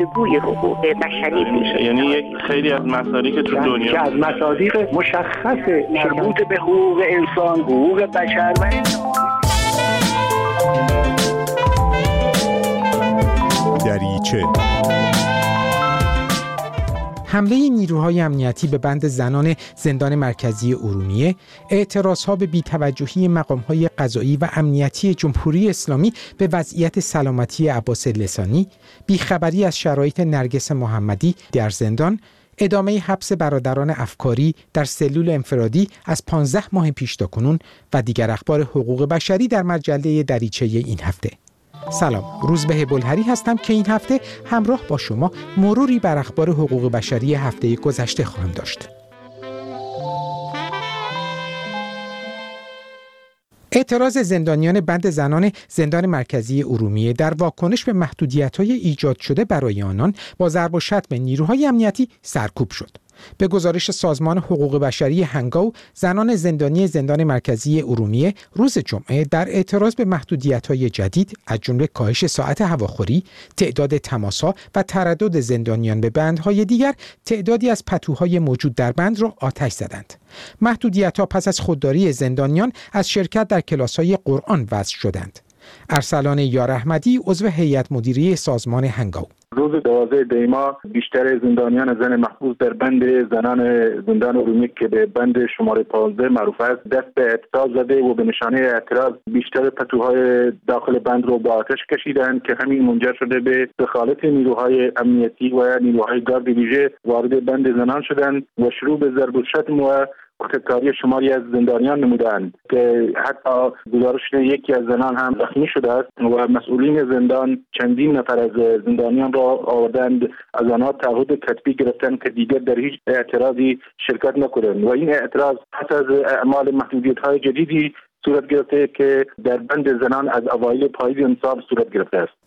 گفتگوی حقوق بشری میشه. یعنی یک خیلی از مصادیق که تو دنیا که از مصادیق مشخص مربوط به حقوق انسان، حقوق بشر و دریچه. حمله نیروهای امنیتی به بند زنان زندان مرکزی ارومیه، اعتراضها به بی‌توجهی مقام‌های قضایی و امنیتی جمهوری اسلامی به وضعیت سلامتی عباس لسانی، بیخبری از شرایط نرگس محمدی در زندان، ادامه حبس برادران افکاری در سلول انفرادی از 15 ماه پیش تاکنون و دیگر اخبار حقوق بشری در مجله دریچه این هفته. سلام، روزبه بلهری هستم که این هفته همراه با شما مروری بر اخبار حقوق بشری هفته گذشته خواهم داشت. اعتراض زندانیان بند زنان زندان مرکزی ارومیه در واکنش به محدودیت‌های ایجاد شده برای آنان با ضرب و شتم نیروهای امنیتی سرکوب شد. به گزارش سازمان حقوق بشری هنگاو، زنان زندانی زندان مرکزی ارومیه روز جمعه در اعتراض به محدودیت‌های جدید از جمله کاهش ساعت هواخوری، تعداد تماس‌ها و تردد زندانیان به بندهای دیگر، تعدادی از پتوهای موجود در بند را آتش زدند. محدودیت‌ها پس از خودداری زندانیان از شرکت در کلاس‌های قرآن وضع شدند. ارسلان یار احمدی، عضو هیئت مدیره سازمان هنگاو: روز 12 دی‌ماه بیشتر زندانیان زن محبوس در بند زنان زندان ارومیه که به بند شماره 15 معروف است دست به اعتصاب زده و به نشانه اعتراض بیشتر پتوهای داخل بند رو با آتش کشیدند که همین منجر شده به دخالت نیروهای امنیتی و نیروهای گارد ویژه وارد بند زنان شدند و شروع به ضرب و شتم و کتککاری شماری از زندانیان نمودند که حتی گزارش یکی از زنان هم زخمی شده است و مسئولین زندان چندین نفر از زندانیان را آوردند، از آنها تعهد کتبی گرفتند که دیگر در هیچ اعتراضی شرکت نکنند و این اعتراض پس از اعمال محدودیت‌های جدیدی صورت گرفته که در بند زنان از اوایل پاییز امسال صورت گرفته است.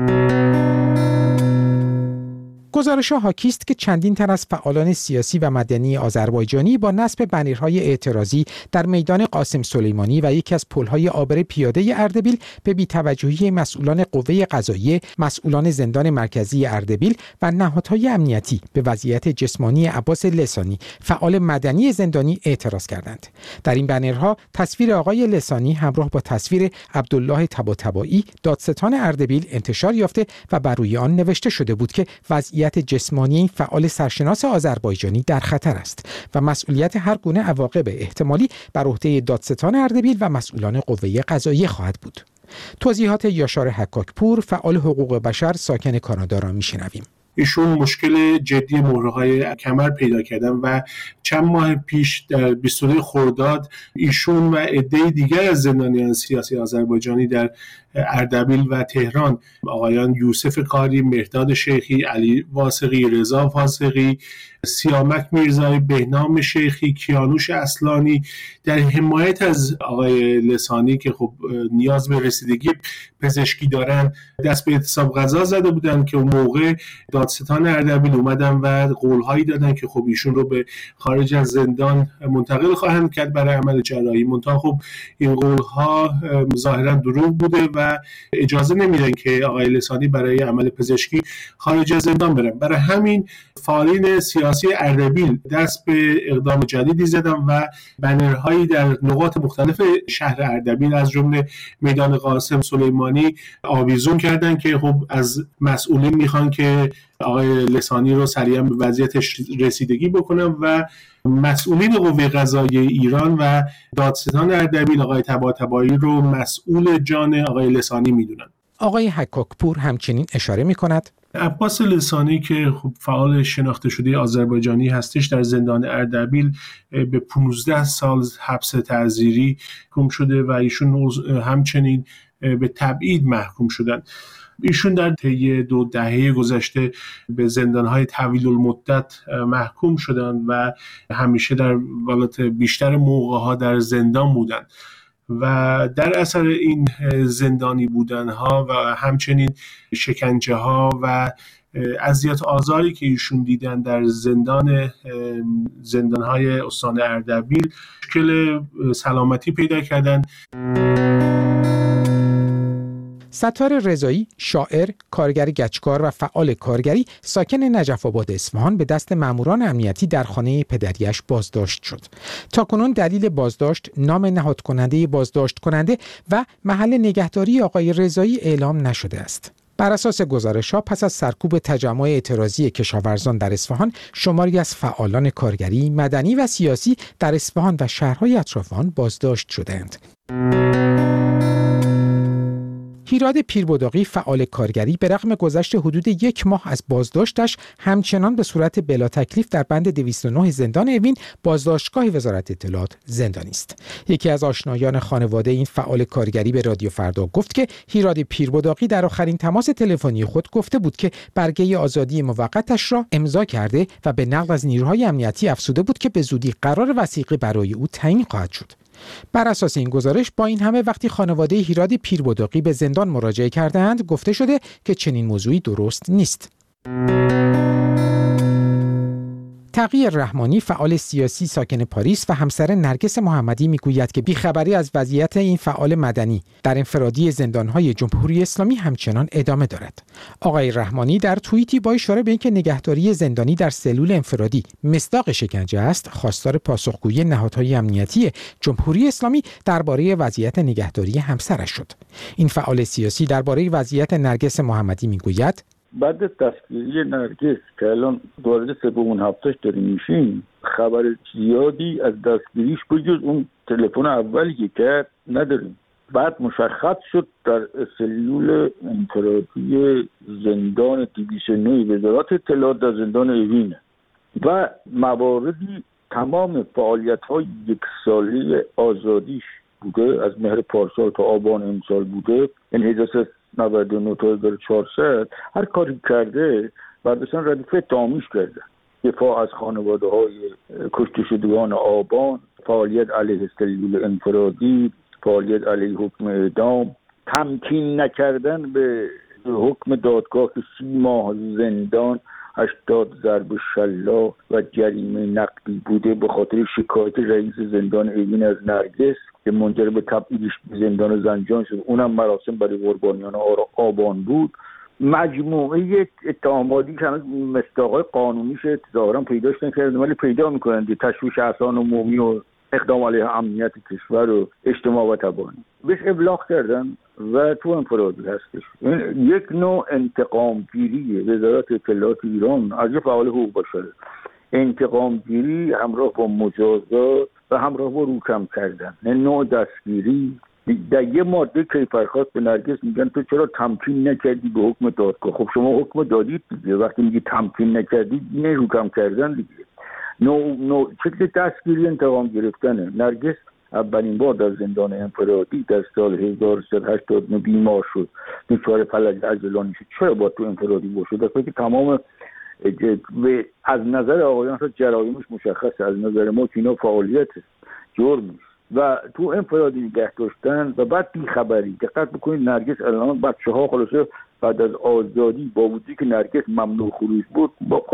گزارش‌ها حاکی است که چندین تن از فعالان سیاسی و مدنی آذربایجانی با نصب بنرهای اعتراضی در میدان قاسم سلیمانی و یکی از پل‌های عابر پیاده اردبیل به بی‌توجهی مسئولان قوه قضاییه، مسئولان زندان مرکزی اردبیل و نهادهای امنیتی به وضعیت جسمانی عباس لسانی، فعال مدنی زندانی، اعتراض کردند. در این بنرها تصویر آقای لسانی همراه با تصویر عبدالله طباطبایی، دادستان اردبیل، انتشار یافته و بر روی آن نوشته شده بود که وضعیت جسمانی این فعال سرشناس آذربایجانی در خطر است و مسئولیت هر گونه عواقب احتمالی بر عهده دادستان اردبیل و مسئولان قوه قضاییه خواهد بود. توضیحات یاشار حکاکپور، فعال حقوق بشر ساکن کانادا را میشنویم. ایشون مشکل جدی مهره‌های کمر پیدا کردن و چند ماه پیش در 22 خرداد ایشون و عده دیگر از زندانیان سیاسی آذربایجانی در اردبیل و تهران، آقایان یوسف کاری، مهداد شیخی، علی واسقی، رضا واسقی، سیامک میرزایی، بهنام شیخی، کیانوش اصلانی، در حمایت از آقای لسانی که خب نیاز به رسیدگی پزشکی دارن دست به اعتصاب غذا زده بودن که اون موقع دادستان اردبیل اومدن و قولهایی دادن که خب ایشون رو به خارج از زندان منتقل خواهند کرد برای عمل جراحی. منتها خب این قولها ظاهرا دروغ بوده و اجازه نمیدن که آقای لسانی برای عمل پزشکی خارج از زندان برن. برای همین فعالین سیاسی اردبیل دست به اقدام جدیدی زدن و بنرهایی در نقاط مختلف شهر اردبیل از جمله میدان قاسم سلیمانی آویزون کردن که خب از مسئولین میخوان که آقای لسانی رو سریعا به وضعیتش رسیدگی بکنن و مسئولین قوه قضاییه ایران و دادستان اردبیل آقای طباطبایی رو مسئول جان آقای لسانی میدونن. آقای حکاکپور همچنین اشاره میکند عباس لسانی که خب فعال شناخته شده آذربایجانی هستش در زندان اردبیل به 15 سال حبس تعزیری محکوم شده و ایشون همچنین به تبعید محکوم شدن. ایشون در طی 2 دهه گذشته به زندان‌های طویل المدت محکوم شدن و همیشه در ولایت بیشتر موقع‌ها در زندان بودند و در اثر این زندانی بودنها و همچنین شکنجه ها و اذیت آزاری که ایشون دیدن در زندان‌های استان اردبیل مشکل سلامتی پیدا کردن. ستار رضایی، شاعر، کارگر گچکار و فعال کارگری ساکن نجف آباد اصفهان به دست ماموران امنیتی در خانه پدریش بازداشت شد. تاکنون دلیل بازداشت، نام نهاد کننده بازداشت کننده و محل نگهداری آقای رضایی اعلام نشده است. بر اساس گزارش‌ها پس از سرکوب تجمع اعتراضی کشاورزان در اصفهان، شماری از فعالان کارگری، مدنی و سیاسی در اصفهان و شهرهای اطراف آن بازداشت شدند. هیراد پیربداقی فعال کارگری به رغم گذشت حدود 1 ماه از بازداشتش همچنان به صورت بلا تکلیف در بند 209 زندان اوین بازداشتگاه وزارت اطلاعات زندانی است. یکی از آشنایان خانواده این فعال کارگری به رادیو فردا گفت که هیراد پیربداقی در آخرین تماس تلفنی خود گفته بود که برگه آزادی موقتش را امضا کرده و به نقل از نیروهای امنیتی افزوده بود که به زودی قرار وثیقه برای او تعیین خواهد شد. بر اساس این گزارش با این همه وقتی خانواده هیراد پیربداقی به زندان مراجعه کردند گفته شده که چنین موضوعی درست نیست. تقی رحمانی فعال سیاسی ساکن پاریس و همسر نرگس محمدی میگوید که بیخبری از وضعیت این فعال مدنی در انفرادی زندانهای جمهوری اسلامی همچنان ادامه دارد. آقای رحمانی در توییتی با اشاره به اینکه نگهداری زندانی در سلول انفرادی مصداق شکنجه است، خواستار پاسخگویی نهادهای امنیتی جمهوری اسلامی درباره وضعیت نگهداری همسرش شد. این فعال سیاسی درباره وضعیت نرگس محمدی میگوید: بعد از دستگیری نرگس که الان وارد 3 هفتهش داریم میشیم، خبر زیادی از دستگیریش بجز اون تلفن اولی که کرد نداریم. بعد مشخص شد در سلول انفرادی زندان 209 وزارت اطلاعات در زندان اوین و مواردی تمام فعالیت‌های 1 ساله آزادیش بوده، از مهر پارسال تا آبان امسال بوده، یعنی 99 تا 1400 هر کاری کرده برداشتن ردیف اتهامیش کرده. دفاع از خانواده های کشته شدگان آبان، فعالیت علیه سلول انفرادی، فعالیت علیه حکم اعدام، تمکین نکردن به حکم دادگاه که 30 ماه زندان، 80 ضرب شلاق و جریمه نقدی بوده به خاطر شکایت رئیس زندان اوین از نرگس که منجر به تبعیدش به زندان زنجان شد. اونم مراسم برای قربانیان آبان بود. مجموعه اتهاماتی که مصداقای قانونیش ظاهرا پیداش نکردن ولی پیدا میکنن، تشویش احسان عمومی و اقدام علیه امنیت کشور و اجتماع و تبانی بهش ابلاغ کردن و تو انفرادی هستش. این یک نوع انتقام گیری وزارت اطلاعات ایران از یه فعال حقوق بشر، انتقام گیری همراه با مجازات و همراه با روکم کردن، نوع دستگیری. در یه ماده کیفرخواست به نرگس میگن تو چرا تمکین نکردی به حکم دادگاه؟ خب شما حکم دادید دیگه، وقتی میگی تمکین نکردی نه روکم کردن دیگه. نوع شکل دستگیری انتقام گرفتنه. نرگس اولین بار در زندان انفرادی در سال 1389 بیمار شد، دچار فلج عضلانی شد. چرا با تو انفرادی باشه؟ در حالی که تمام از نظر آقایان جرایمش مشخصه، از نظر ما که اینا فعالیت جرم و تو انفرادی نگه داشتن و بعد بیخبری. دقت بکنید نرگس الان بچه‌ها خلاصه بعد از آزادی با وجودی که نرگس ممنوع خروج بود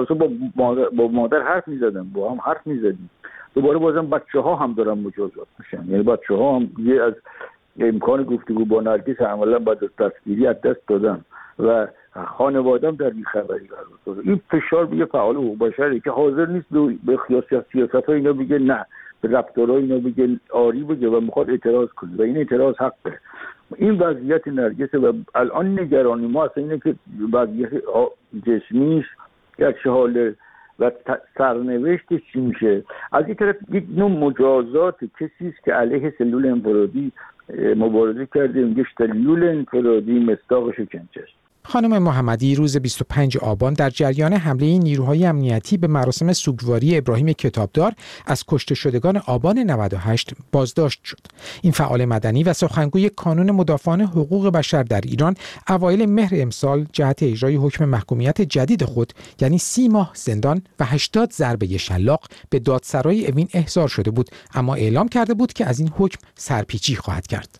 با مادر حرف می‌زدن، با هم حرف می‌زدیم. دوباره بازم بچه‌ها هم دارن مجازات میشن، یعنی بچه‌ها هم یه از امکان گفتگو با نرگس عملا بعد از دستگیری از دست دادن و خانواده هم در بیخبری قرار داره. این فشار به فعال حقوق بشری که حاضر نیست به سیاست‌ها اینا بگه نه، به رفتارها اینا بگه آری بگه و میخواد اعتراض کنه و این اعتراض حقه. این وضعیت نرگسه و الان نگرانی ما اصلا اینه که وضعیت جسمیش یک حاله و سرنوشتش چی میشه. از این طرف یک نوع مجازات کسی است که علیه سلول انفرادی مبارزه کرده، میگه سلول انفرادی مصداق شکنجه است. خانم محمدی روز 25 آبان در جریان حمله نیروهای امنیتی به مراسم سوگواری ابراهیم کتابدار از کشته شدگان آبان 98 بازداشت شد. این فعال مدنی و سخنگوی کانون مدافعان حقوق بشر در ایران اوایل مهر امسال جهت اجرای حکم محکومیت جدید خود یعنی 30 ماه زندان و 80 ضربه شلاق به دادسرای اوین احضار شده بود، اما اعلام کرده بود که از این حکم سرپیچی خواهد کرد.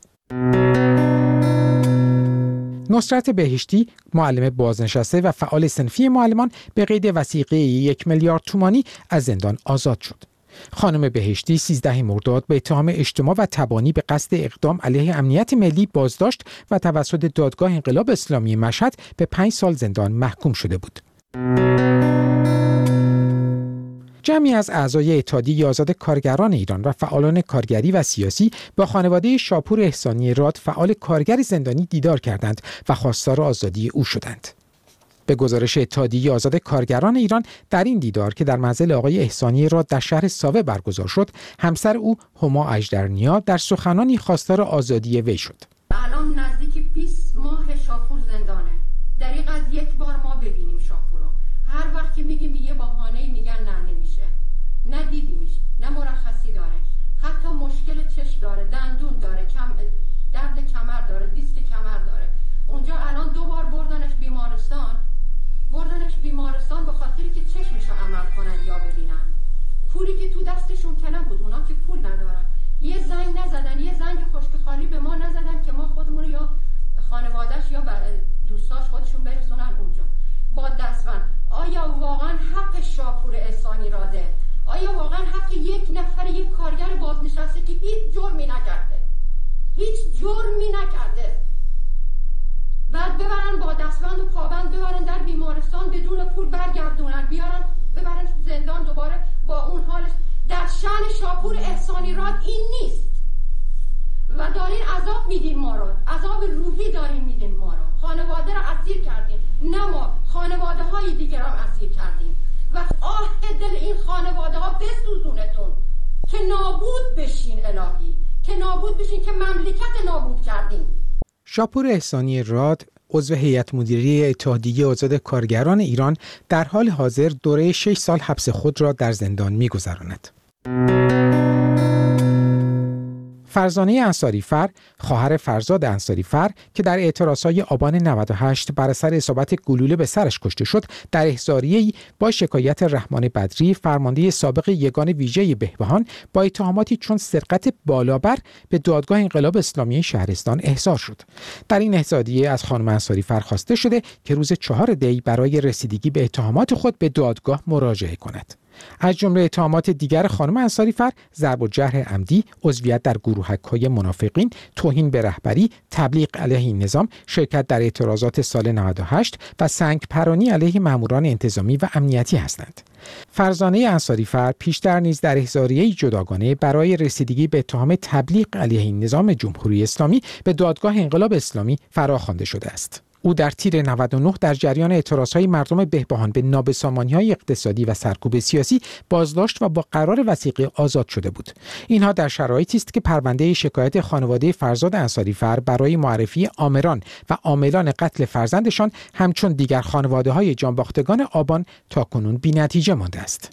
نصرت بهشتی، معلم بازنشسته و فعال صنفی معلمان به قید وثیقه 1 میلیارد تومانی از زندان آزاد شد. خانم بهشتی 13 مرداد به اتهام اجتماع و تبانی به قصد اقدام علیه امنیت ملی بازداشت و توسط دادگاه انقلاب اسلامی مشهد به 5 سال زندان محکوم شده بود. جمعی از اعضای اتحادیه آزاد کارگران ایران و فعالان کارگری و سیاسی با خانواده شاپور احسانی راد فعال کارگر زندانی دیدار کردند و خواستار آزادی او شدند. به گزارش اتحادیه آزاد کارگران ایران، در این دیدار که در منزل آقای احسانی راد در شهر ساوه برگزار شد، همسر او هما اژدرنیا در سخنانی خواستار آزادی وی شد. الان نزدیک 20 ماه شاپور زندانه. دریغ از یک بار ما ببینیم شاپور رو. هر وقت که میگیم به یه بهانه‌ای میگن نه نمیشه. نه دیدیمش، نه مرخصی داره. حتی مشکل چشم داره، دندون داره، درد کمر داره، دیسک کمر داره. اونجا الان 2 بار بردنش بیمارستان به خاطری که چشمشو عمل کنن یا ببینن. پولی که تو دستشون که نبود، اونا که پول ندارن. یه زنگ نزدن، یه زنگ خشک خالی به ما نزدن که ما خودمون یا خانواده‌اش یا دوستاش خودشون برسونن اونجا. با دستبند. آیا واقعا حق شاپور احسانی راده؟ آیا واقعا حق یک نفر، یک کارگر بازنشسته که هیچ جرمی نکرده بعد ببرن با دستبند و پابند ببرن در بیمارستان بدون پول برگردونن ببرن زندان دوباره با اون حالش؟ در شأن شاپور احسانی راد این نیست و دارین عذاب میدین ما رو، عذاب روحی دارین میدین ما رو. خانواده رو اسیر کردین، نه ما، خانواده های دیگر هم اسیر کردین و آه دل این خانواده ها بسوزونتون که نابود بشین الهی، که نابود بشین، که مملکت نابود کردین. شاپور احسانی راد، عضو هیئت مدیره اتحادیه آزاد کارگران ایران، در حال حاضر دوره 6 سال حبس خود را در زندان می‌گذراند. فرزانه انصاری‌فر، خواهر فرزاد انصاری‌فر که در اعتراضهای آبان 98 بر اثر اصابت گلوله به سرش کشته شد، در احضاریه‌ای با شکایت رحمان بدری، فرمانده سابق یگان ویژه بهبهان، با اتهاماتی چون سرقت بالابر به دادگاه انقلاب اسلامی شهرستان احضار شد. در این احضاریه از خانم انصاری‌فر خواسته شده که روز 4 دی برای رسیدگی به اتهامات خود به دادگاه مراجعه کند. از جمله اتهامات دیگر خانم انصاری‌فر، ضرب و جرح عمدی، عضویت در گروهک‌های منافقین، توهین به رهبری، تبلیغ علیه این نظام، شرکت در اعتراضات سال 98 و سنگ پرانی علیه ماموران انتظامی و امنیتی هستند. فرزانه انصاری‌فر پیشتر نیز در احضاریه‌ای جداگانه برای رسیدگی به اتهام تبلیغ علیه این نظام جمهوری اسلامی به دادگاه انقلاب اسلامی فراخوانده شده است. او در تیر 99 در جریان اعتراضهای مردم بهبهان به نابسامانی‌های اقتصادی و سرکوب سیاسی بازداشت و با قرار وثیقه آزاد شده بود. اینها در شرایطی است که پرونده شکایت خانواده فرزاد انصاری‌فر برای معرفی آمران و عاملان قتل فرزندشان همچون دیگر خانواده‌های جانباختگان آبان تاکنون بی‌نتیجه مانده است.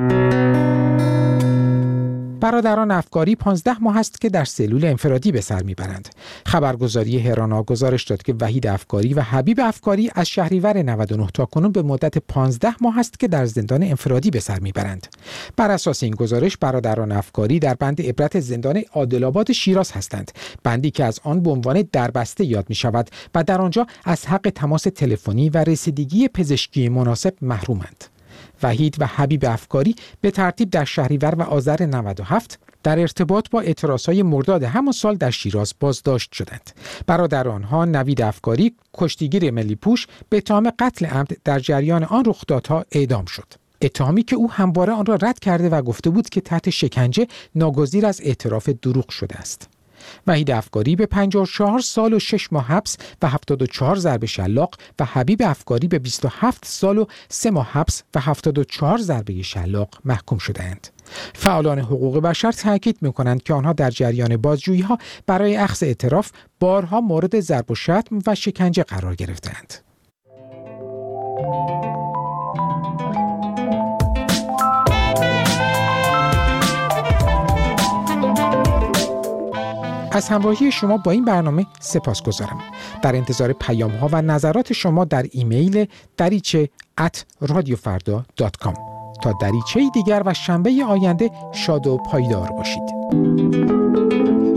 برادران افکاری 15 ماه است که در سلول انفرادی به سر میبرند. خبرگزاری هرانا گزارش داد که وحید افکاری و حبیب افکاری از شهریور 99 تا کنون به مدت 15 ماه است که در زندان انفرادی به سر میبرند. بر اساس این گزارش برادران افکاری در بند عبرت زندان عادل‌آباد شیراز هستند، بندی که از آن به عنوان دربسته یاد می شود و در آنجا از حق تماس تلفنی و رسیدگی پزشکی مناسب محرومند. وحید و حبیب افکاری به ترتیب در شهریور و آذر 97 در ارتباط با اعتراضهای مرداد همان سال در شیراز بازداشت شدند. برادر آنها نوید افکاری، کشتیگیر ملی پوش، به اتهام قتل عمد در جریان آن رخدادها اعدام شد. اتهامی که او همواره آن را رد کرده و گفته بود که تحت شکنجه ناگزیر از اعتراف دروغ شده است. وحید افکاری به 54 سال و 6 ماه حبس و 74 ضرب شلاق و حبیب افکاری به 27 سال و 3 ماه حبس و 74 ضربه شلاق محکوم شده‌اند. فعالان حقوق بشر تاکید می‌کنند که آنها در جریان بازجویی‌ها برای اخذ اعتراف بارها مورد ضرب و شتم و شکنجه قرار گرفته‌اند. از همراهی شما با این برنامه سپاسگزارم. در انتظار پیام‌ها و نظرات شما در ایمیل dariche@radiofarda.com. تا دریچه دیگر و شنبه آینده شاد و پایدار باشید.